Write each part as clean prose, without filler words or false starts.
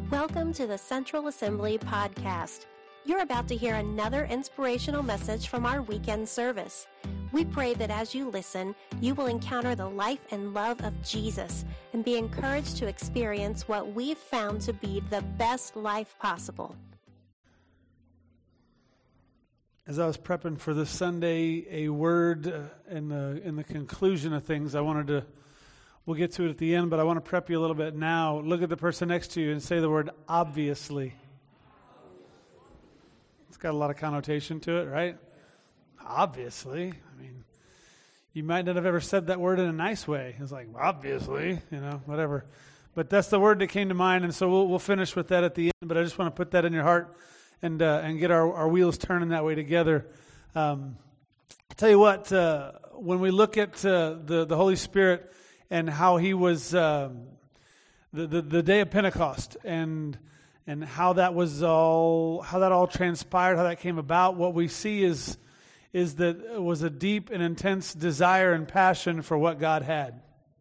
Welcome to the Central Assembly podcast. You're about to hear another inspirational message from our weekend service. We pray that as you listen, you will encounter the life and love of Jesus and be encouraged to experience what we've found to be the best life possible. As I was prepping for this Sunday, a word in the conclusion of things, we'll get to it at the end, but I want to prep you a little bit now. Look at the person next to you and say the word obviously. It's got a lot of connotation to it, right? Obviously. I mean, you might not have ever said that word in a nice way. It's like, obviously, whatever. But that's the word that came to mind, and so we'll finish with that at the end, but I just want to put that in your heart and get our wheels turning that way together. I'll tell you what, when we look at the Holy Spirit and how He was the day of Pentecost and how that all transpired, how that came about, what we see is that it was a deep and intense desire and passion for what God had.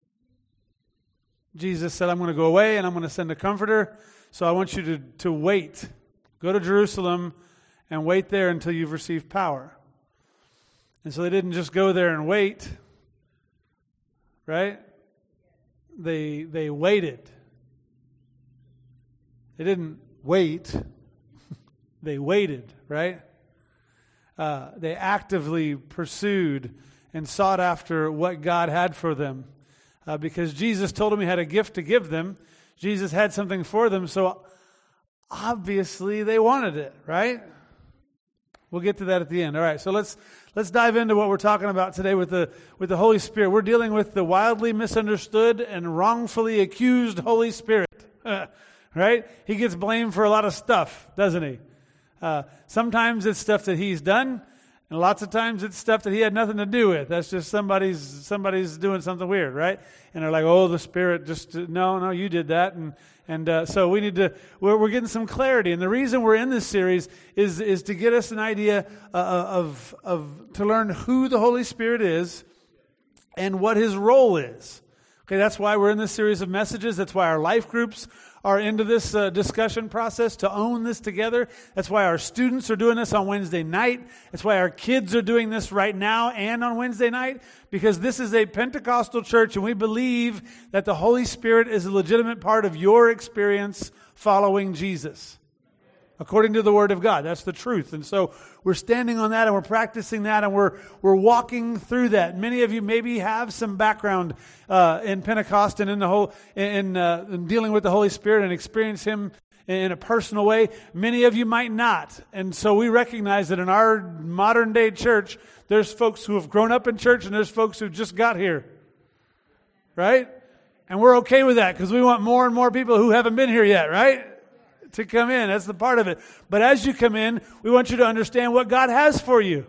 Jesus said, I'm going to go away and I'm going to send a comforter, so I want you to wait. Go to Jerusalem and wait there until you've received power. And so they didn't just go there and wait, right? They waited. They didn't wait. They waited, right? They actively pursued and sought after what God had for them. Because Jesus told them He had a gift to give them. Jesus had something for them, so obviously they wanted it, right? We'll get to that at the end. All right, so let's dive into what we're talking about today with the Holy Spirit. We're dealing with the wildly misunderstood and wrongfully accused Holy Spirit, right? He gets blamed for a lot of stuff, doesn't he? Sometimes it's stuff that He's done, and lots of times it's stuff that He had nothing to do with. That's just somebody's doing something weird, right? And they're like, oh, the Spirit just, no, you did that. And so we need we're getting some clarity. And the reason we're in this series is to get us an idea to learn who the Holy Spirit is and what His role is. Okay, that's why we're in this series of messages. That's why our life groups are into this discussion process to own this together. That's why our students are doing this on Wednesday night. That's why our kids are doing this right now and on Wednesday night, because this is a Pentecostal church and we believe that the Holy Spirit is a legitimate part of your experience following Jesus. According to the Word of God. That's the truth. And so we're standing on that and we're practicing that and we're walking through that. Many of you maybe have some background in Pentecost and in dealing with the Holy Spirit and experience Him in a personal way. Many of you might not. And so we recognize that in our modern day church, there's folks who have grown up in church and there's folks who just got here. Right? And we're okay with that because we want more and more people who haven't been here yet, right? To come in. That's the part of it. But as you come in, we want you to understand what God has for you.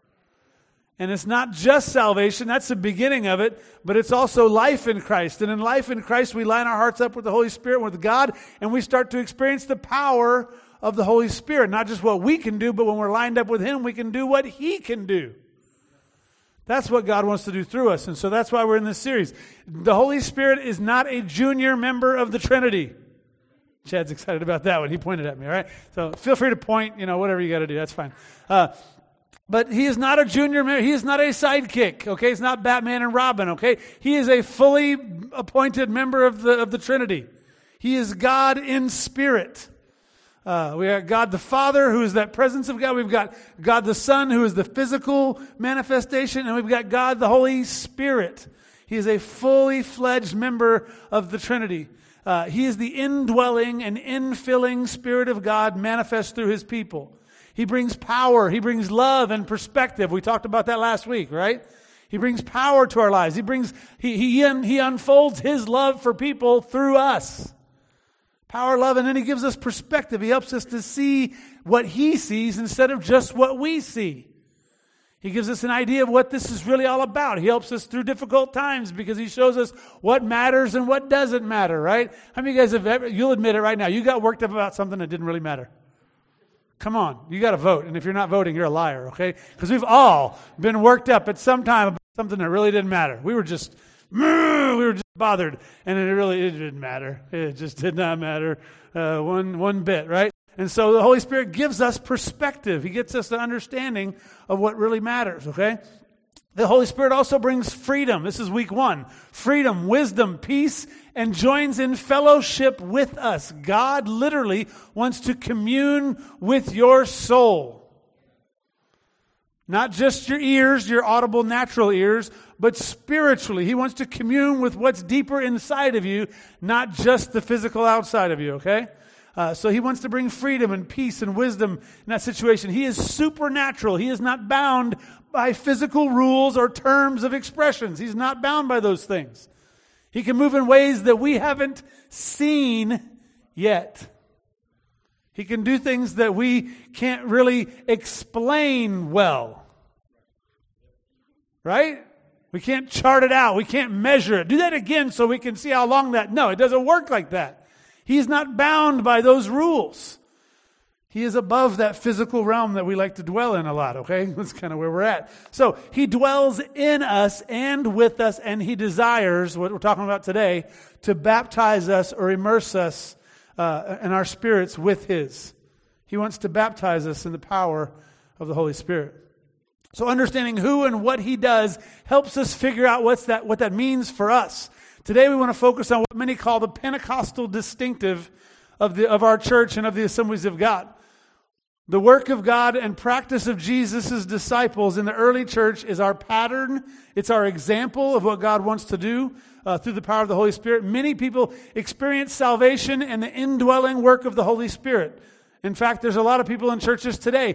And it's not just salvation. That's the beginning of it. But it's also life in Christ. And in life in Christ, we line our hearts up with the Holy Spirit, with God, and we start to experience the power of the Holy Spirit. Not just what we can do, but when we're lined up with Him, we can do what He can do. That's what God wants to do through us. And so that's why we're in this series. The Holy Spirit is not a junior member of the Trinity. Chad's excited about that one. He pointed at me, all right? So feel free to point, whatever you got to do. That's fine. But He is not a junior member. He is not a sidekick, okay? It's not Batman and Robin, okay? He is a fully appointed member of the Trinity. He is God in spirit. We got God the Father, who is that presence of God. We've got God the Son, who is the physical manifestation. And we've got God the Holy Spirit. He is a fully fledged member of the Trinity. He is the indwelling and infilling Spirit of God manifest through His people. He brings power. He brings love and perspective. We talked about that last week, right? He brings power to our lives. He unfolds His love for people through us. Power, love, and then He gives us perspective. He helps us to see what He sees instead of just what we see. He gives us an idea of what this is really all about. He helps us through difficult times because He shows us what matters and what doesn't matter, right? How many of you guys have ever, you'll admit it right now, you got worked up about something that didn't really matter? Come on, you got to vote. And if you're not voting, you're a liar, okay? Because we've all been worked up at some time about something that really didn't matter. We were just We were just bothered. And it didn't matter. It just did not matter one bit, right? And so the Holy Spirit gives us perspective. He gets us the understanding of what really matters, okay? The Holy Spirit also brings freedom. This is week 1. Freedom, wisdom, peace, and joins in fellowship with us. God literally wants to commune with your soul. Not just your ears, your audible natural ears, but spiritually. He wants to commune with what's deeper inside of you, not just the physical outside of you, okay? So he wants to bring freedom and peace and wisdom in that situation. He is supernatural. He is not bound by physical rules or terms of expressions. He's not bound by those things. He can move in ways that we haven't seen yet. He can do things that we can't really explain well. Right? We can't chart it out. We can't measure it. Do that again so we can see how long that... No, it doesn't work like that. He's not bound by those rules. He is above that physical realm that we like to dwell in a lot, okay? That's kind of where we're at. So he dwells in us and with us, and he desires, what we're talking about today, to baptize us or immerse us in our spirits with his. He wants to baptize us in the power of the Holy Spirit. So understanding who and what he does helps us figure out what that means for us. Today we want to focus on what many call the Pentecostal distinctive of our church and of the Assemblies of God. The work of God and practice of Jesus' disciples in the early church is our pattern. It's our example of what God wants to do through the power of the Holy Spirit. Many people experience salvation and the indwelling work of the Holy Spirit. In fact, there's a lot of people in churches today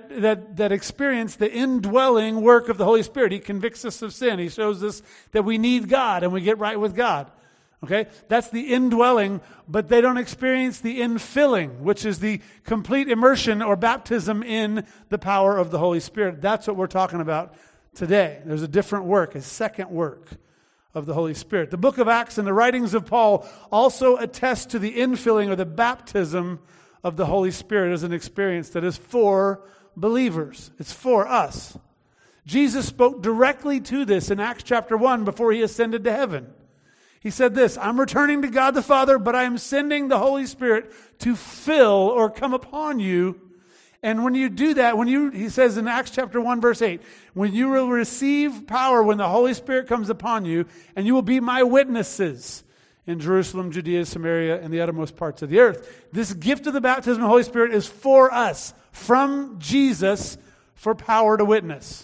that experience the indwelling work of the Holy Spirit. He convicts us of sin. He shows us that we need God and we get right with God. Okay? That's the indwelling, but they don't experience the infilling, which is the complete immersion or baptism in the power of the Holy Spirit. That's what we're talking about today. There's a different work, a second work of the Holy Spirit. The book of Acts and the writings of Paul also attest to the infilling or the baptism of the Holy Spirit as an experience that is for believers. It's for us. Jesus spoke directly to this in Acts chapter 1 before he ascended to heaven. He said this, I'm returning to God the Father, but I am sending the Holy Spirit to fill or come upon you. And when you do that, he says in Acts chapter 1 verse 8, when you will receive power when the Holy Spirit comes upon you, and you will be my witnesses in Jerusalem, Judea, Samaria, and the uttermost parts of the earth. This gift of the baptism of the Holy Spirit is for us, from Jesus, for power to witness.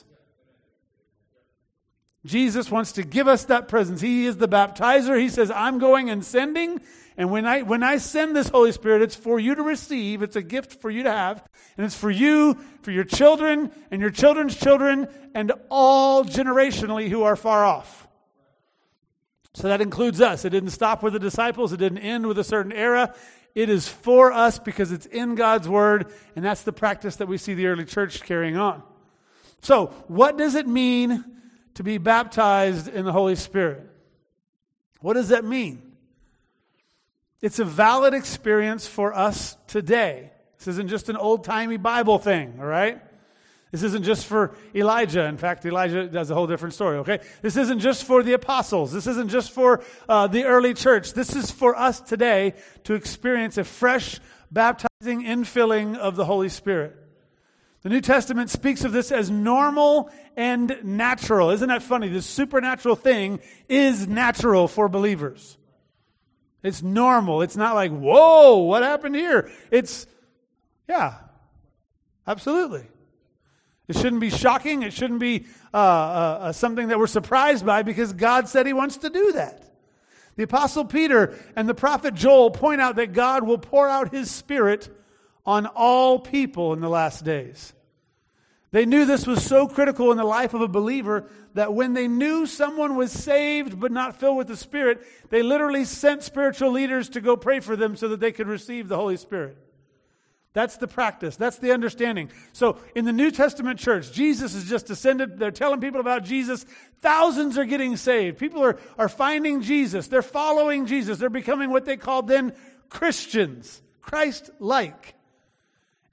Jesus wants to give us that presence. He is the baptizer. He says, I'm going and sending. And when I send this Holy Spirit, it's for you to receive. It's a gift for you to have. And it's for you, for your children, and your children's children, and all generationally who are far off. So that includes us. It didn't stop with the disciples. It didn't end with a certain era. It is for us because it's in God's Word, and that's the practice that we see the early church carrying on. So, what does it mean to be baptized in the Holy Spirit? What does that mean? It's a valid experience for us today. This isn't just an old-timey Bible thing, all right? This isn't just for Elijah. In fact, Elijah does a whole different story, okay? This isn't just for the apostles. This isn't just for the early church. This is for us today to experience a fresh baptizing infilling of the Holy Spirit. The New Testament speaks of this as normal and natural. Isn't that funny? This supernatural thing is natural for believers. It's normal. It's not like, whoa, what happened here? Yeah, absolutely. It shouldn't be shocking. It shouldn't be something that we're surprised by because God said he wants to do that. The Apostle Peter and the prophet Joel point out that God will pour out his Spirit on all people in the last days. They knew this was so critical in the life of a believer that when they knew someone was saved but not filled with the Spirit, they literally sent spiritual leaders to go pray for them so that they could receive the Holy Spirit. That's the practice. That's the understanding. So in the New Testament church, Jesus has just ascended. They're telling people about Jesus. Thousands are getting saved. People are finding Jesus. They're following Jesus. They're becoming what they called then Christians, Christ-like.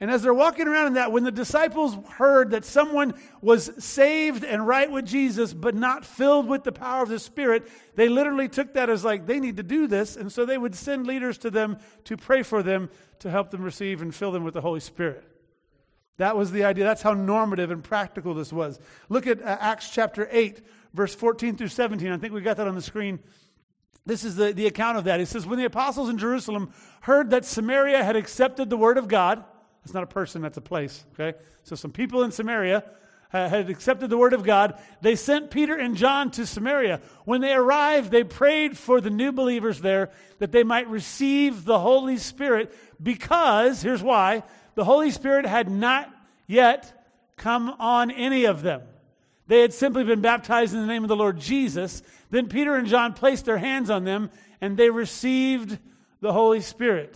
And as they're walking around in that, when the disciples heard that someone was saved and right with Jesus, but not filled with the power of the Spirit, they literally took that as like, they need to do this. And so they would send leaders to them to pray for them, to help them receive and fill them with the Holy Spirit. That was the idea. That's how normative and practical this was. Look at Acts chapter 8, verse 14 through 17. I think we got that on the screen. This is the account of that. It says, when the apostles in Jerusalem heard that Samaria had accepted the word of God, that's not a person, that's a place, okay? So some people in Samaria had accepted the word of God. They sent Peter and John to Samaria. When they arrived, they prayed for the new believers there that they might receive the Holy Spirit because, here's why, the Holy Spirit had not yet come on any of them. They had simply been baptized in the name of the Lord Jesus. Then Peter and John placed their hands on them and they received the Holy Spirit.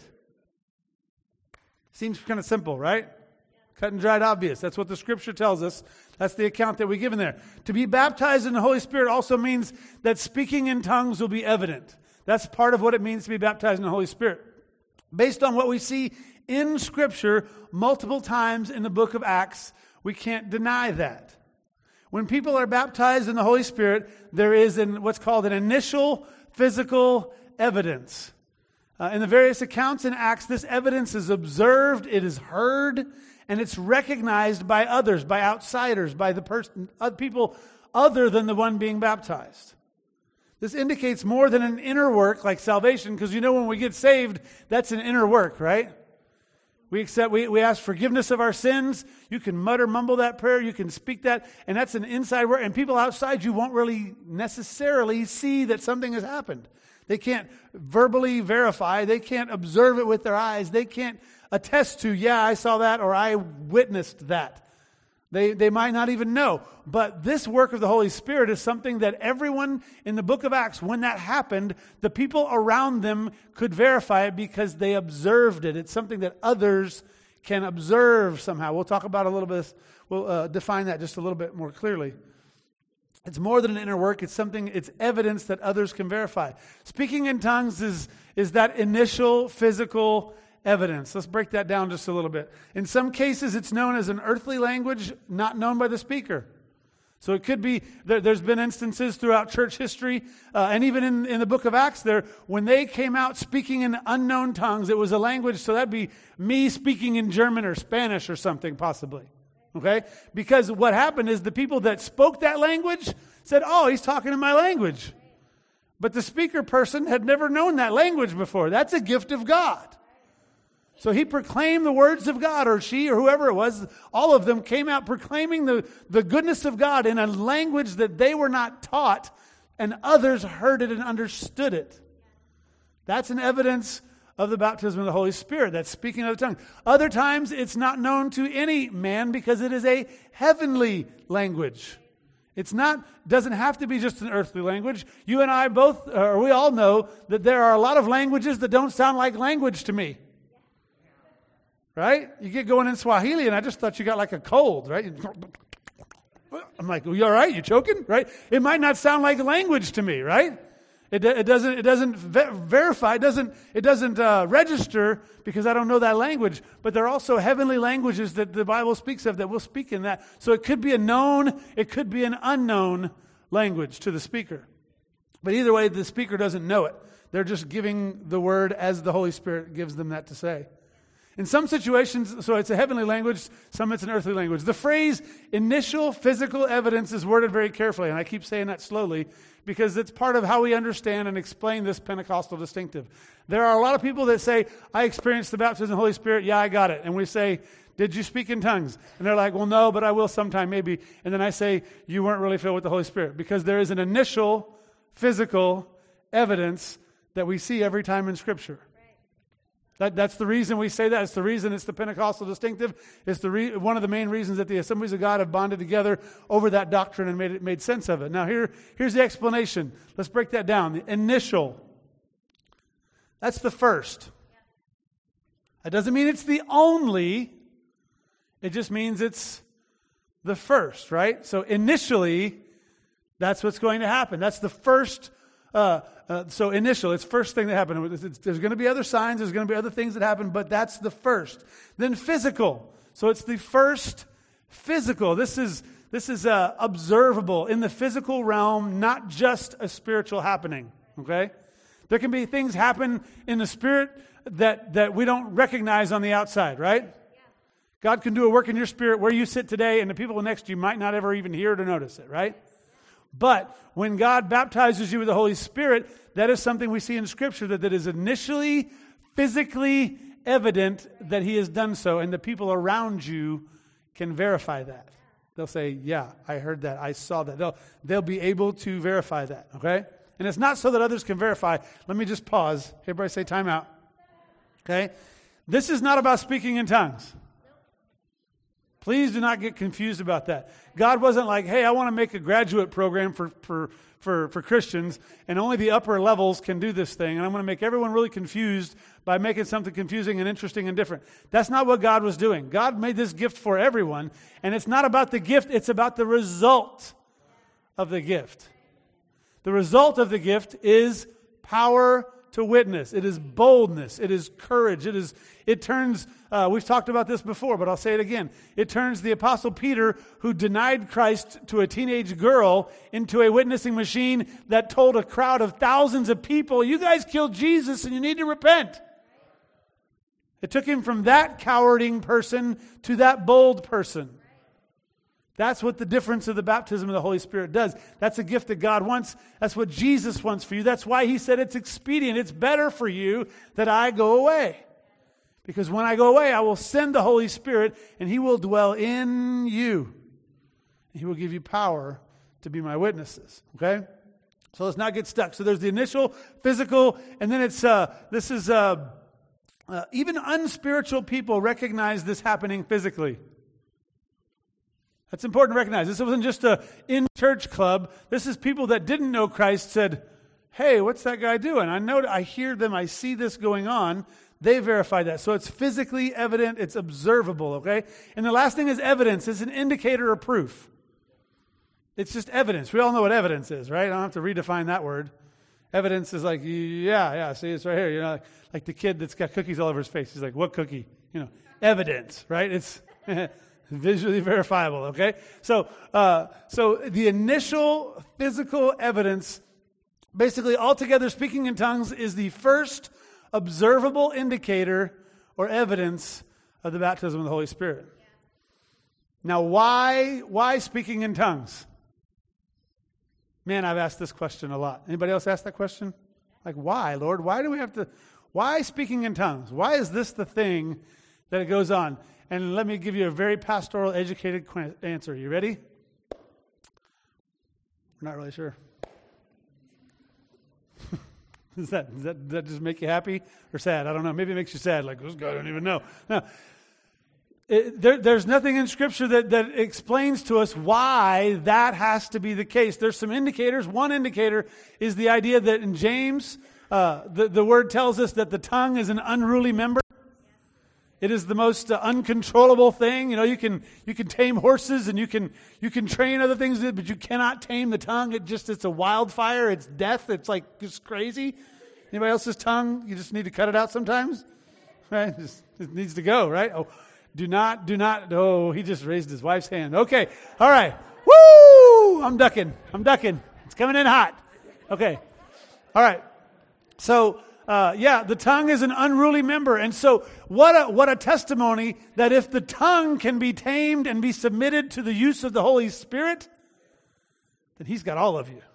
Seems kind of simple, right? Cut and dried, obvious. That's what the Scripture tells us. That's the account that we give in there. To be baptized in the Holy Spirit also means that speaking in tongues will be evident. That's part of what it means to be baptized in the Holy Spirit. Based on what we see in Scripture multiple times in the book of Acts, we can't deny that. When people are baptized in the Holy Spirit, there is what's called an initial physical evidence. In the various accounts in Acts, this evidence is observed, it is heard, and it's recognized by others, by outsiders, by people other than the one being baptized. This indicates more than an inner work like salvation, because when we get saved, that's an inner work, right? We ask forgiveness of our sins. You can mumble that prayer, you can speak that, and that's an inside work. And people outside you won't really necessarily see that something has happened. They can't verbally verify. They can't observe it with their eyes. They can't attest to, yeah, I saw that or I witnessed that. They might not even know. But this work of the Holy Spirit is something that everyone in the book of Acts, when that happened, the people around them could verify it because they observed it. It's something that others can observe somehow. We'll talk about a little bit, we'll define that just a little bit more clearly. It's more than an inner work. It's evidence that others can verify. Speaking in tongues is that initial physical evidence. Let's break that down just a little bit. In some cases, it's known as an earthly language, not known by the speaker. So it could be, there's been instances throughout church history, and even in the book of Acts when they came out speaking in unknown tongues, it was a language, so that'd be me speaking in German or Spanish or something possibly. Okay? Because what happened is the people that spoke that language said, oh, he's talking in my language. But the speaker person had never known that language before. That's a gift of God. So he proclaimed the words of God, or she, or whoever it was, all of them came out proclaiming the goodness of God in a language that they were not taught, and others heard it and understood it. That's an evidence of the baptism of the Holy Spirit. That's speaking of the tongue. Other times, it's not known to any man because it is a heavenly language. Doesn't have to be just an earthly language. You and I both, or we all know that there are a lot of languages that don't sound like language to me. Right? You get going in Swahili and I just thought you got like a cold, right? I'm like, well, you all right? You choking? Right? It might not sound like language to me, right? It doesn't verify, it doesn't register because I don't know that language. But there are also heavenly languages that the Bible speaks of that we'll speak in that. So it could be a known, it could be an unknown language to the speaker. But either way, the speaker doesn't know it. They're just giving the word as the Holy Spirit gives them that to say. In some situations, so it's a heavenly language, some it's an earthly language. The phrase initial physical evidence is worded very carefully, and I keep saying that slowly because it's part of how we understand and explain this Pentecostal distinctive. There are a lot of people that say, I experienced the baptism of the Holy Spirit, yeah, I got it. And we say, did you speak in tongues? And they're like, well, no, but I will sometime, maybe. And then I say, you weren't really filled with the Holy Spirit because there is an initial physical evidence that we see every time in Scripture. That's the reason we say that. It's the reason it's the Pentecostal distinctive. It's one of the main reasons that the Assemblies of God have bonded together over that doctrine and made sense of it. Now here's the explanation. Let's break that down. The initial. That's the first. That doesn't mean it's the only. It just means it's the first, right? So initially, that's what's going to happen. That's the first So initial, it's first thing that happened. There's going to be other signs, there's going to be other things that happen, but that's the first. Then physical. So it's the first physical. This is observable in the physical realm, not just a spiritual happening. Okay? There can be things happen in the spirit that we don't recognize on the outside, right? Yeah. God can do a work in your spirit where you sit today, and the people next to you might not ever even hear or notice it, right? But when God baptizes you with the Holy Spirit, that is something we see in Scripture that is initially physically evident that He has done so, and the people around you can verify that. They'll say, yeah, I heard that, I saw that. They'll be able to verify that, okay? And it's not so that others can verify. Let me just pause. Everybody say time out. Okay? This is not about speaking in tongues. Please do not get confused about that. God wasn't like, hey, I want to make a graduate program for Christians, and only the upper levels can do this thing, and I'm going to make everyone really confused by making something confusing and interesting and different. That's not what God was doing. God made this gift for everyone, and it's not about the gift, it's about the result of the gift. The result of the gift is power to witness. It is boldness. It is courage. It turns, we've talked about this before, but I'll say it again. It turns the Apostle Peter, who denied Christ to a teenage girl, into a witnessing machine that told a crowd of thousands of people, you guys killed Jesus and you need to repent. It took him from that cowarding person to that bold person. That's what the difference of the baptism of the Holy Spirit does. That's a gift that God wants. That's what Jesus wants for you. That's why He said it's expedient. It's better for you that I go away. Because when I go away, I will send the Holy Spirit and He will dwell in you. He will give you power to be my witnesses. Okay? So let's not get stuck. So there's the initial physical, and then it's even unspiritual people recognize this happening physically. That's important to recognize. This wasn't just a in-church club. This is people that didn't know Christ said, hey, what's that guy doing? I hear them, I see this going on. They verify that. So it's physically evident, it's observable, okay? And the last thing is evidence. It's an indicator or proof. It's just evidence. We all know what evidence is, right? I don't have to redefine that word. Evidence is like, yeah, see, it's right here. You know, like the kid that's got cookies all over his face. He's like, what cookie? You know, evidence, right? It's visually verifiable, okay? So the initial physical evidence, basically altogether speaking in tongues, is the first observable indicator or evidence of the baptism of the Holy Spirit. Now, why speaking in tongues? Man, I've asked this question a lot. Anybody else ask that question? Like, why, Lord? Why speaking in tongues? Why is this the thing that it goes on? And let me give you a very pastoral, educated answer. You ready? We're not really sure. Does that just make you happy or sad? I don't know. Maybe it makes you sad. Like, this guy, I don't even know. No. There's nothing in Scripture that explains to us why that has to be the case. There's some indicators. One indicator is the idea that in James, the word tells us that the tongue is an unruly member. It is the most uncontrollable thing. You know, you can tame horses and you can train other things, but you cannot tame the tongue. It's a wildfire. It's death. It's like just crazy. Anybody else's tongue? You just need to cut it out sometimes, right? It needs to go, right? Oh, do not. Oh, he just raised his wife's hand. Okay, all right. Woo! I'm ducking. It's coming in hot. Okay, all right. So. The tongue is an unruly member. And so what a testimony that if the tongue can be tamed and be submitted to the use of the Holy Spirit, then He's got all of you.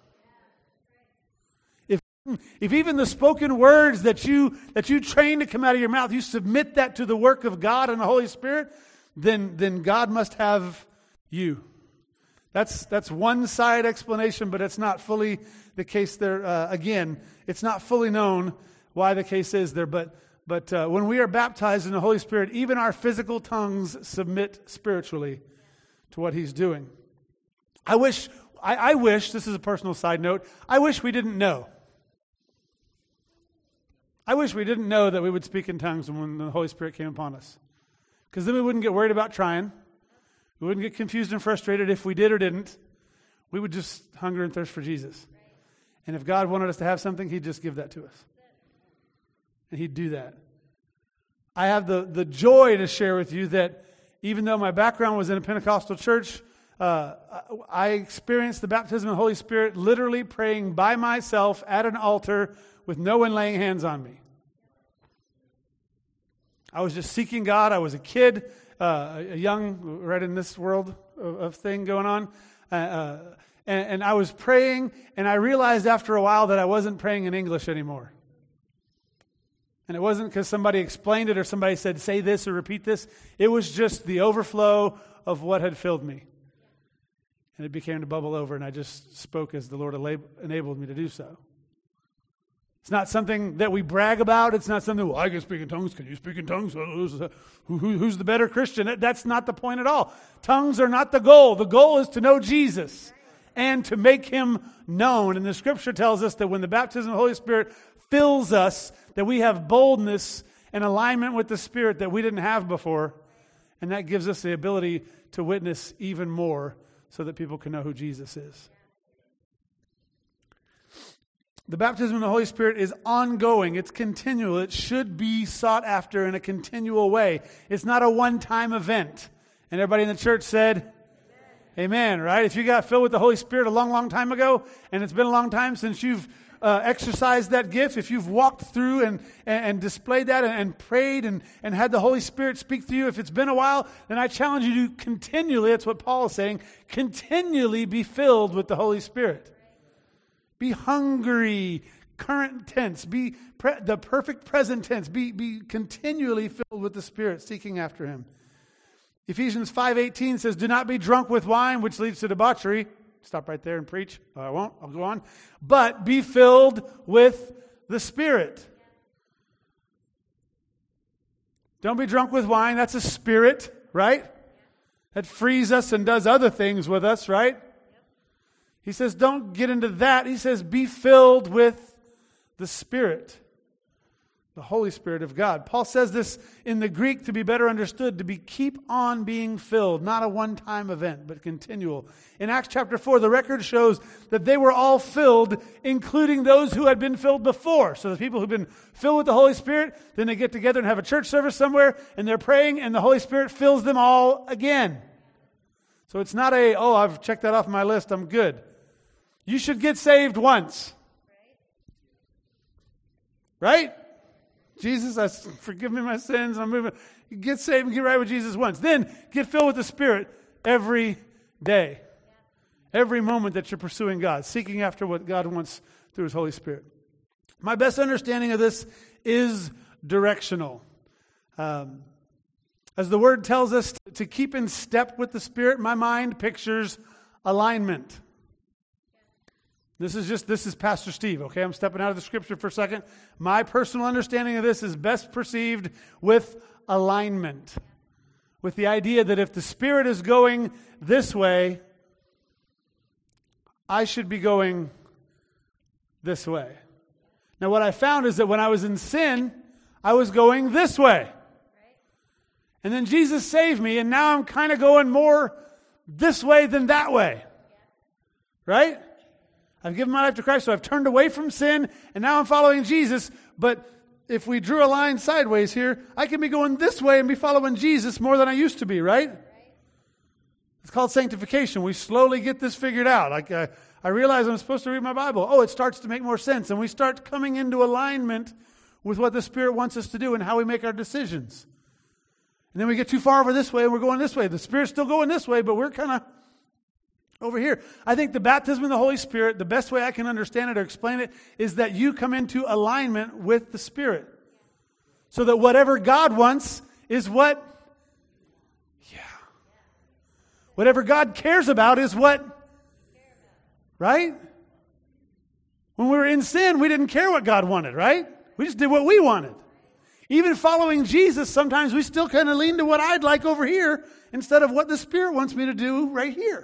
If even the spoken words that you train to come out of your mouth, you submit that to the work of God and the Holy Spirit, then God must have you. That's one side explanation, but it's not fully the case there. Again, it's not fully known why the case is there, but when we are baptized in the Holy Spirit, even our physical tongues submit spiritually to what He's doing. I wish, this is a personal side note, I wish we didn't know. I wish we didn't know that we would speak in tongues when the Holy Spirit came upon us. Because then we wouldn't get worried about trying. We wouldn't get confused and frustrated if we did or didn't. We would just hunger and thirst for Jesus. And if God wanted us to have something, He'd just give that to us. And He'd do that. I have the joy to share with you that even though my background was in a Pentecostal church, I experienced the baptism of the Holy Spirit literally praying by myself at an altar with no one laying hands on me. I was just seeking God. I was a kid, a young, right in this world of thing going on. And I was praying, and I realized after a while that I wasn't praying in English anymore. And it wasn't because somebody explained it or somebody said, say this or repeat this. It was just the overflow of what had filled me. And it began to bubble over, and I just spoke as the Lord enabled me to do so. It's not something that we brag about. It's not something, well, I can speak in tongues. Can you speak in tongues? Who's the better Christian? That's not the point at all. Tongues are not the goal. The goal is to know Jesus and to make Him known. And the Scripture tells us that when the baptism of the Holy Spirit fills us, that we have boldness and alignment with the Spirit that we didn't have before. And that gives us the ability to witness even more so that people can know who Jesus is. The baptism of the Holy Spirit is ongoing. It's continual. It should be sought after in a continual way. It's not a one-time event. And everybody in the church said, Amen, right? If you got filled with the Holy Spirit a long, long time ago, and it's been a long time since you've exercised that gift, if you've walked through and displayed that and prayed and had the Holy Spirit speak through you, if it's been a while, then I challenge you to continually, that's what Paul is saying, continually be filled with the Holy Spirit. Be hungry, current tense. Be the perfect present tense. Be continually filled with the Spirit, seeking after Him. Ephesians 5:18 says, do not be drunk with wine, which leads to debauchery. Stop right there and preach. I won't. I'll go on. But be filled with the Spirit. Don't be drunk with wine. That's a spirit, right? That frees us and does other things with us, right? He says, don't get into that. He says, be filled with the Spirit, the Holy Spirit of God. Paul says this in the Greek to be better understood, to be keep on being filled, not a one-time event, but continual. In Acts chapter 4, the record shows that they were all filled, including those who had been filled before. So the people who've been filled with the Holy Spirit, then they get together and have a church service somewhere, and they're praying, and the Holy Spirit fills them all again. So it's not I've checked that off my list, I'm good. You should get saved once. Right? Jesus, forgive me my sins. I'm moving. Get saved and get right with Jesus once. Then get filled with the Spirit every day. Every moment that you're pursuing God, seeking after what God wants through His Holy Spirit. My best understanding of this is directional. As the Word tells us to keep in step with the Spirit, my mind pictures alignment. This is Pastor Steve, okay? I'm stepping out of the Scripture for a second. My personal understanding of this is best perceived with alignment. With the idea that if the Spirit is going this way, I should be going this way. Now what I found is that when I was in sin, I was going this way. And then Jesus saved me, and now I'm kind of going more this way than that way. Right? I've given my life to Christ, so I've turned away from sin, and now I'm following Jesus. But if we drew a line sideways here, I can be going this way and be following Jesus more than I used to be, right? It's called sanctification. We slowly get this figured out. Like I realize I'm supposed to read my Bible. Oh, it starts to make more sense. And we start coming into alignment with what the Spirit wants us to do and how we make our decisions. And then we get too far over this way and we're going this way. The Spirit's still going this way, but we're kind of over here. I think the baptism of the Holy Spirit, the best way I can understand it or explain it, is that you come into alignment with the Spirit. So that whatever God wants is what? Whatever God cares about is what? Right? When we were in sin, we didn't care what God wanted, right? We just did what we wanted. Even following Jesus, sometimes we still kind of lean to what I'd like over here instead of what the Spirit wants me to do right here.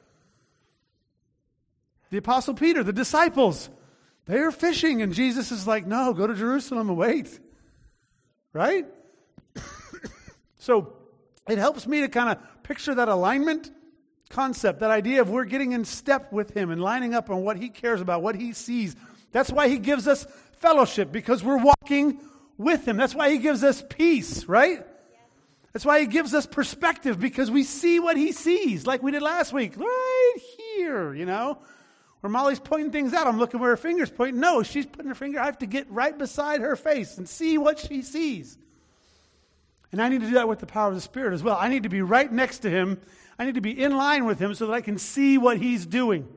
The Apostle Peter, the disciples, they are fishing, and Jesus is like, no, go to Jerusalem and wait. Right? So it helps me to kind of picture that alignment concept, that idea of we're getting in step with him and lining up on what he cares about, what he sees. That's why he gives us fellowship, because we're walking with him. That's why he gives us peace, right? That's why he gives us perspective, because we see what he sees, like we did last week, right here, where Molly's pointing things out. I'm looking where her finger's pointing. No, she's putting her finger. I have to get right beside her face and see what she sees. And I need to do that with the power of the Spirit as well. I need to be right next to him. I need to be in line with him so that I can see what he's doing.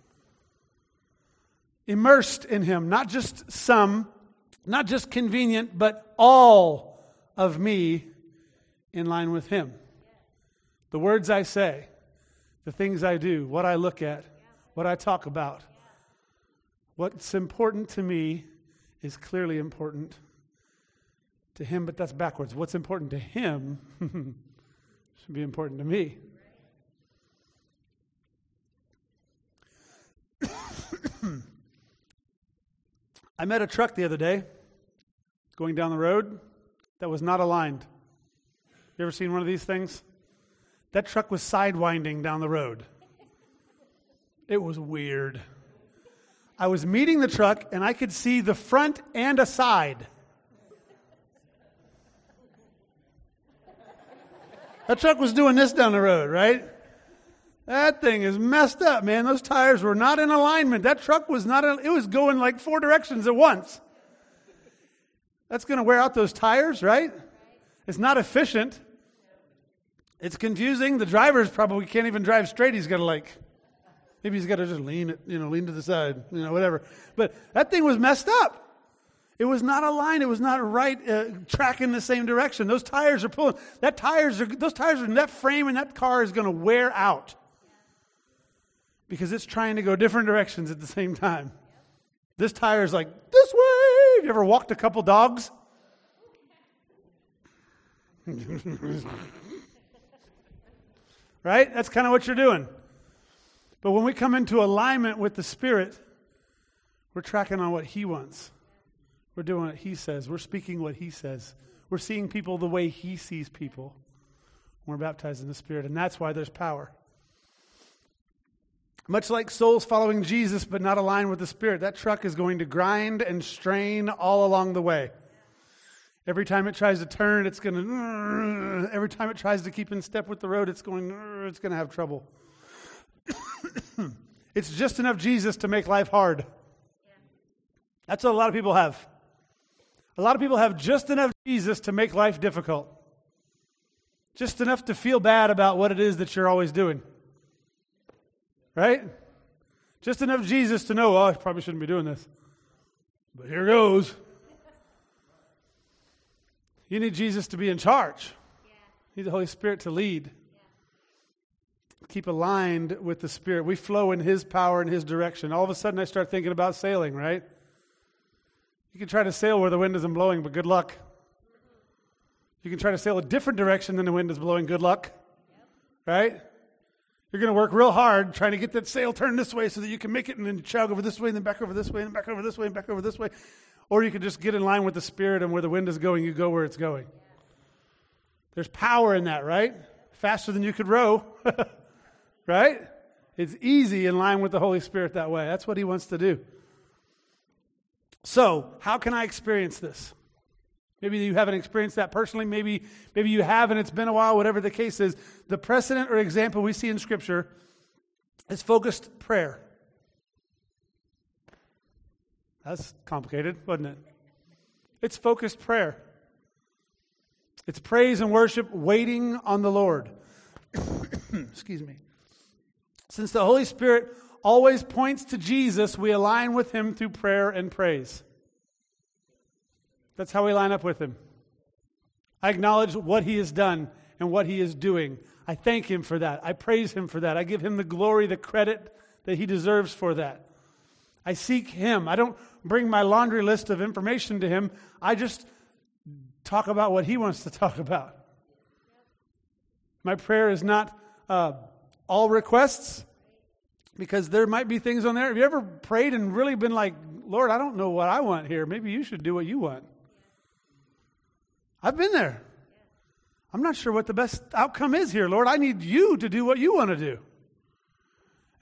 Immersed in him, not just some, not just convenient, but all of me in line with him. The words I say, the things I do, what I look at, what I talk about. What's important to me is clearly important to him, but that's backwards. What's important to him should be important to me. I met a truck the other day going down the road that was not aligned. You ever seen one of these things? That truck was sidewinding down the road. It was weird. I was meeting the truck and I could see the front and a side. That truck was doing this down the road, right? That thing is messed up, man. Those tires were not in alignment. That truck was not, it was going like 4 directions at once. That's going to wear out those tires, right? It's not efficient. It's confusing. The driver's probably can't even drive straight. He's got to maybe he's got to just lean to the side, whatever. But that thing was messed up. It was not aligned. It was not right, tracking the same direction. Those tires are pulling. Those tires are in that frame, and that car is going to wear out because it's trying to go different directions at the same time. This tire is like, this way. You ever walked a couple dogs? Right? That's kind of what you're doing. But when we come into alignment with the Spirit, we're tracking on what he wants. We're doing what he says. We're speaking what he says. We're seeing people the way he sees people. We're baptized in the Spirit, and that's why there's power. Much like souls following Jesus but not aligned with the Spirit, that truck is going to grind and strain all along the way. Every time it tries to turn, it's going to... Every time it tries to keep in step with the road, it's going to have trouble. It's just enough Jesus to make life hard. That's what a lot of people have. A lot of people have just enough Jesus to make life difficult. Just enough to feel bad about what it is that you're always doing. Right? Just enough Jesus to know, I probably shouldn't be doing this. But here goes. You need Jesus to be in charge. You need the Holy Spirit to lead. Keep aligned with the Spirit. We flow in his power and his direction. All of a sudden I start thinking about sailing, right? You can try to sail where the wind isn't blowing, but good luck. You can try to sail a different direction than the wind is blowing, good luck. Right? You're going to work real hard trying to get that sail turned this way so that you can make it and then chug over this way and then back over this way and back over this way and back over this way. Or you can just get in line with the Spirit, and where the wind is going, you go where it's going. There's power in that, right? Faster than you could row. Right? It's easy in line with the Holy Spirit that way. That's what he wants to do. So, how can I experience this? Maybe you haven't experienced that personally. Maybe you have and it's been a while, whatever the case is. The precedent or example we see in Scripture is focused prayer. That's complicated, wasn't it? It's focused prayer. It's praise and worship, waiting on the Lord. Excuse me. Since the Holy Spirit always points to Jesus, we align with him through prayer and praise. That's how we line up with him. I acknowledge what he has done and what he is doing. I thank him for that. I praise him for that. I give him the glory, the credit that he deserves for that. I seek him. I don't bring my laundry list of information to him. I just talk about what he wants to talk about. My prayer is not all requests, because there might be things on there. Have you ever prayed and really been like, Lord, I don't know what I want here. Maybe you should do what you want. I've been there. I'm not sure what the best outcome is here, Lord. I need you to do what you want to do.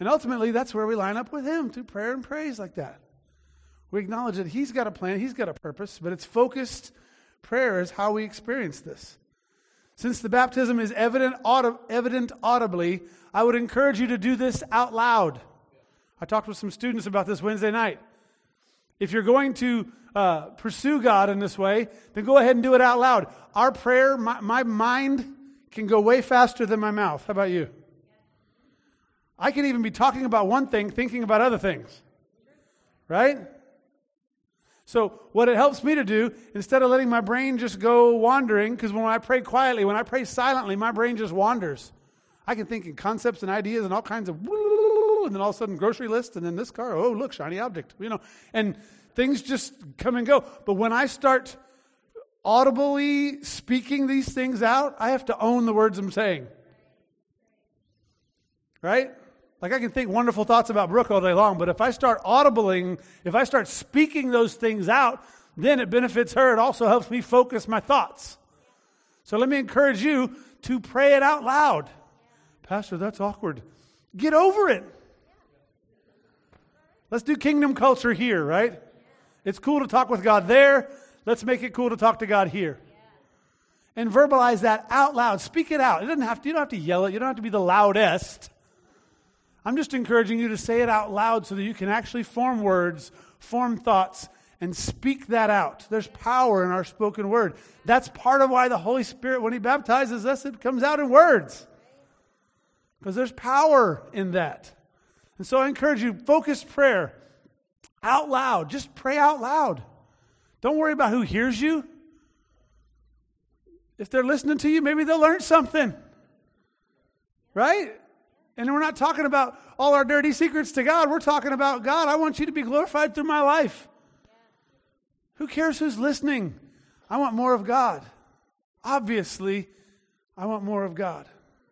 And ultimately, that's where we line up with Him, through prayer and praise like that. We acknowledge that He's got a plan, He's got a purpose, but it's focused prayer is how we experience this. Since the baptism is evident audibly, I would encourage you to do this out loud. I talked with some students about this Wednesday night. If you're going to pursue God in this way, then go ahead and do it out loud. Our prayer, my mind can go way faster than my mouth. How about you? I can even be talking about one thing, thinking about other things. Right? So what it helps me to do, instead of letting my brain just go wandering, because when I pray quietly, when I pray silently, my brain just wanders. I can think in concepts and ideas and all kinds of, and then all of a sudden grocery list, and then this car, oh, look, shiny object, and things just come and go. But when I start audibly speaking these things out, I have to own the words I'm saying. Right? Like I can think wonderful thoughts about Brooke all day long, but if I start if I start speaking those things out, then it benefits her. It also helps me focus my thoughts. So let me encourage you to pray it out loud. Pastor, that's awkward. Get over it. Let's do kingdom culture here, right? It's cool to talk with God there. Let's make it cool to talk to God here. And verbalize that out loud. Speak it out. You don't have to yell it. You don't have to be the loudest. I'm just encouraging you to say it out loud so that you can actually form words, form thoughts, and speak that out. There's power in our spoken word. That's part of why the Holy Spirit, when He baptizes us, it comes out in words. Because there's power in that. And so I encourage you, focused prayer, out loud. Just pray out loud. Don't worry about who hears you. If they're listening to you, maybe they'll learn something. Right? And we're not talking about all our dirty secrets to God. We're talking about, God, I want you to be glorified through my life. Who cares who's listening? I want more of God. Obviously, I want more of God.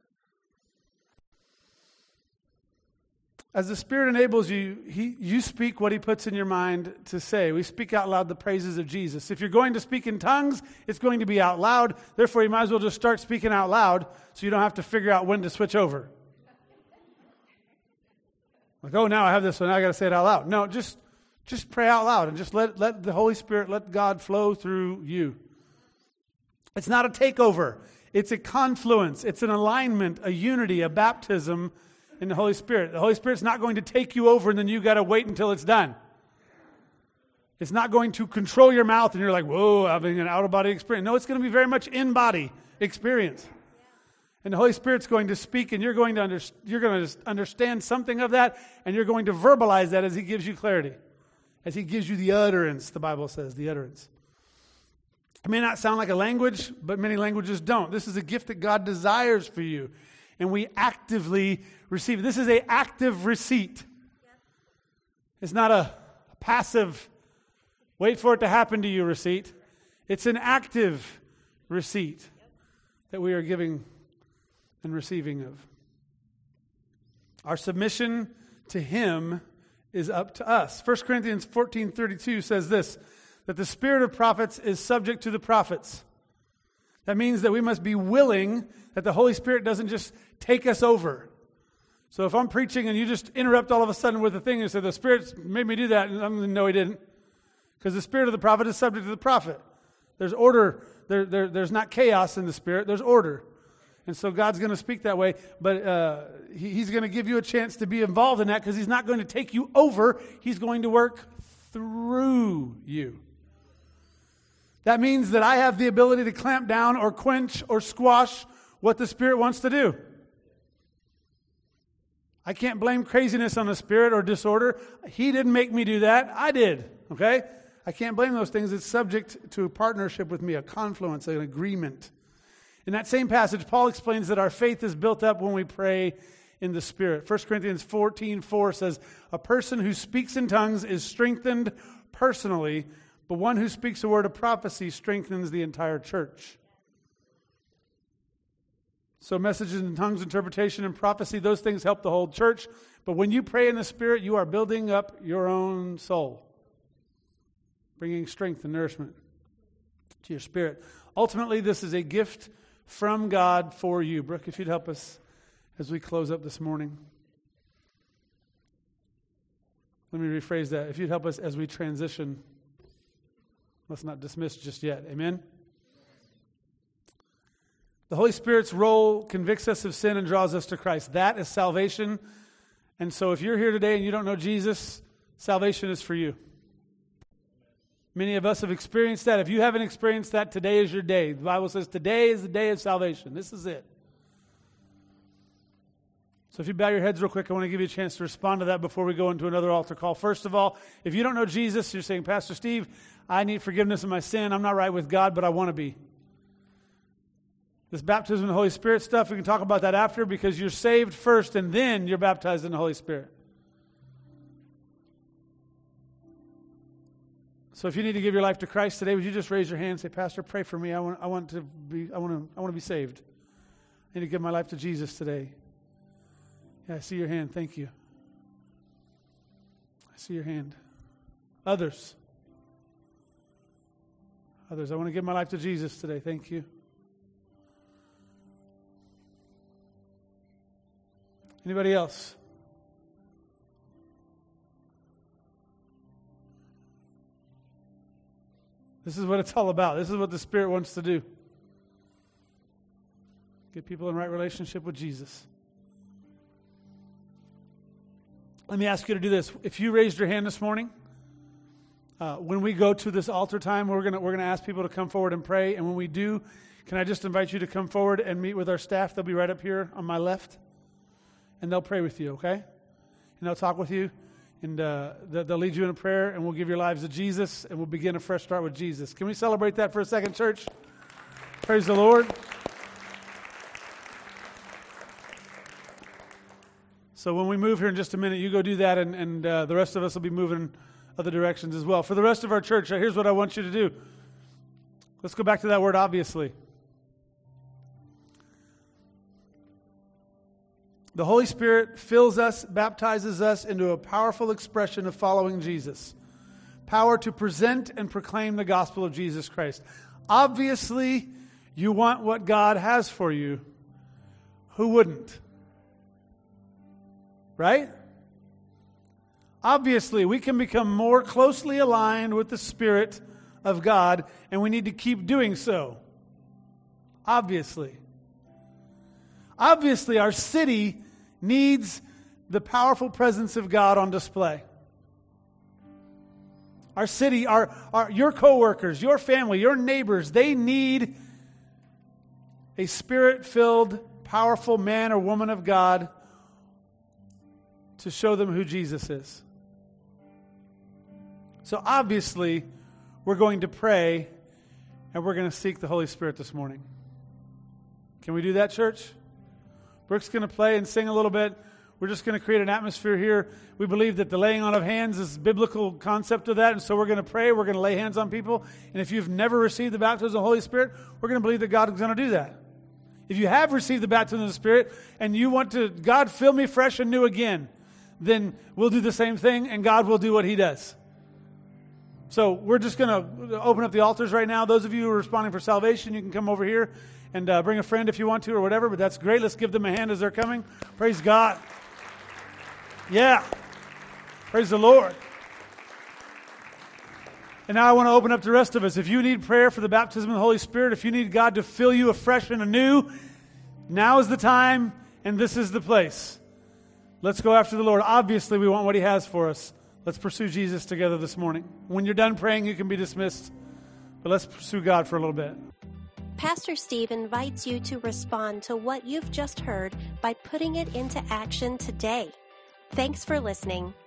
As the Spirit enables you, you speak what He puts in your mind to say. We speak out loud the praises of Jesus. If you're going to speak in tongues, it's going to be out loud. Therefore, you might as well just start speaking out loud so you don't have to figure out when to switch over. Like, oh, now I have this one, I got to say it out loud. No, just pray out loud and just let the Holy Spirit, let God flow through you. It's not a takeover. It's a confluence. It's an alignment, a unity, a baptism in the Holy Spirit. The Holy Spirit's not going to take you over and then you got to wait until it's done. It's not going to control your mouth and you're like, whoa, having an out-of-body experience. No, it's going to be very much in-body experience. And the Holy Spirit's going to speak, and you're going to understand something of that, and you're going to verbalize that as He gives you clarity, as He gives you the utterance, the Bible says, the utterance. It may not sound like a language, but many languages don't. This is a gift that God desires for you, and we actively receive it. This is an active receipt. It's not a passive, wait for it to happen to you receipt. It's an active receipt that we are giving and receiving of. Our submission to Him is up to us. 1 Corinthians 14:32 says this, that the spirit of prophets is subject to the prophets. That means that we must be willing that the Holy Spirit doesn't just take us over. So if I'm preaching and you just interrupt all of a sudden with a thing and say, the Spirit made me do that, and I'm going to know He didn't. Because the spirit of the prophet is subject to the prophet. There's order. There's not chaos in the Spirit. There's order. And so God's going to speak that way, but He's going to give you a chance to be involved in that because He's not going to take you over. He's going to work through you. That means that I have the ability to clamp down or quench or squash what the Spirit wants to do. I can't blame craziness on the Spirit or disorder. He didn't make me do that. I did, okay? I can't blame those things. It's subject to a partnership with me, a confluence, an agreement. In that same passage, Paul explains that our faith is built up when we pray in the Spirit. 1 Corinthians 14:4 says, a person who speaks in tongues is strengthened personally, but one who speaks a word of prophecy strengthens the entire church. So messages in tongues, interpretation, and prophecy, those things help the whole church. But when you pray in the Spirit, you are building up your own soul, bringing strength and nourishment to your spirit. Ultimately, this is a gift from God for you. Brooke, if you'd help us as we close up this morning. Let me rephrase that. If you'd help us as we transition, let's not dismiss just yet. Amen? The Holy Spirit's role convicts us of sin and draws us to Christ. That is salvation. And so if you're here today and you don't know Jesus, salvation is for you. Many of us have experienced that. If you haven't experienced that, today is your day. The Bible says today is the day of salvation. This is it. So if you bow your heads real quick, I want to give you a chance to respond to that before we go into another altar call. First of all, if you don't know Jesus, you're saying, Pastor Steve, I need forgiveness of my sin. I'm not right with God, but I want to be. This baptism in the Holy Spirit stuff, we can talk about that after, because you're saved first and then you're baptized in the Holy Spirit. So if you need to give your life to Christ today, would you just raise your hand and say, Pastor, pray for me. I want to be saved. I need to give my life to Jesus today. Yeah, I see your hand. Thank you. I see your hand. Others. I want to give my life to Jesus today. Thank you. Anybody else? This is what it's all about. This is what the Spirit wants to do. Get people in right relationship with Jesus. Let me ask you to do this. If you raised your hand this morning, when we go to this altar time, we're gonna ask people to come forward and pray. And when we do, can I just invite you to come forward and meet with our staff? They'll be right up here on my left. And they'll pray with you, okay? And they'll talk with you. And they'll lead you in a prayer, and we'll give your lives to Jesus, and we'll begin a fresh start with Jesus. Can we celebrate that for a second, church? Praise the Lord. So when we move here in just a minute, you go do that, and the rest of us will be moving other directions as well. For the rest of our church, here's what I want you to do. Let's go back to that word, obviously. The Holy Spirit fills us, baptizes us into a powerful expression of following Jesus. Power to present and proclaim the gospel of Jesus Christ. Obviously, you want what God has for you. Who wouldn't? Right? Obviously, we can become more closely aligned with the Spirit of God, and we need to keep doing so. Obviously. Obviously, our city needs the powerful presence of God on display. Our city, your coworkers, your family, your neighbors, they need a Spirit-filled, powerful man or woman of God to show them who Jesus is. So obviously, we're going to pray and we're going to seek the Holy Spirit this morning. Can we do that, church? Brooke's going to play and sing a little bit. We're just going to create an atmosphere here. We believe that the laying on of hands is a biblical concept of that, and so we're going to pray. We're going to lay hands on people. And if you've never received the baptism of the Holy Spirit, we're going to believe that God is going to do that. If you have received the baptism of the Spirit and you want to, God, fill me fresh and new again, then we'll do the same thing, and God will do what He does. So we're just going to open up the altars right now. Those of you who are responding for salvation, you can come over here and bring a friend if you want to or whatever, but that's great. Let's give them a hand as they're coming. Praise God. Yeah. Praise the Lord. And now I want to open up to the rest of us. If you need prayer for the baptism of the Holy Spirit, if you need God to fill you afresh and anew, now is the time and this is the place. Let's go after the Lord. Obviously, we want what He has for us. Let's pursue Jesus together this morning. When you're done praying, you can be dismissed. But let's pursue God for a little bit. Pastor Steve invites you to respond to what you've just heard by putting it into action today. Thanks for listening.